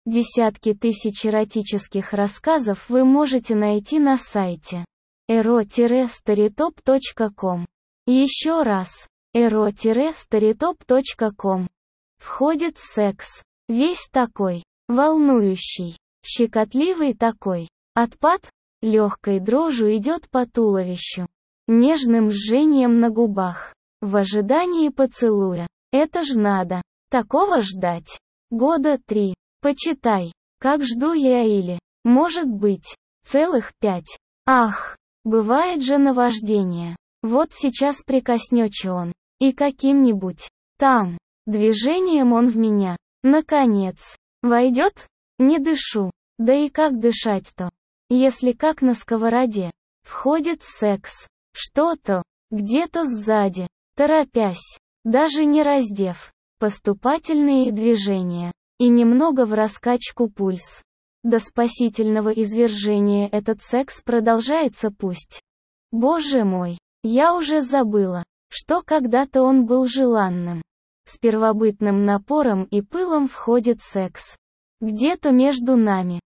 Десятки тысяч эротических рассказов вы можете найти на сайте ero-storytop.com. Еще раз, ero-storytop.com. Входит секс. Весь такой, волнующий, щекотливый такой. Отпад, легкой дрожью идет по туловищу, нежным жжением на губах, в ожидании поцелуя. Это ж надо, такого ждать. Года 3. Почитай, как жду я или, может быть, целых 5. Ах, бывает же наваждение. Вот сейчас прикоснется он, и каким-нибудь, там, движением он в меня, наконец, войдет? Не дышу, да и как дышать-то? Если как на сковороде, входит секс, что-то, где-то сзади, торопясь, даже не раздев, поступательные движения, и немного в раскачку пульс. До спасительного извержения этот секс продолжается пусть. Боже мой, я уже забыла, что когда-то он был желанным. С первобытным напором и пылом входит секс. Где-то между нами,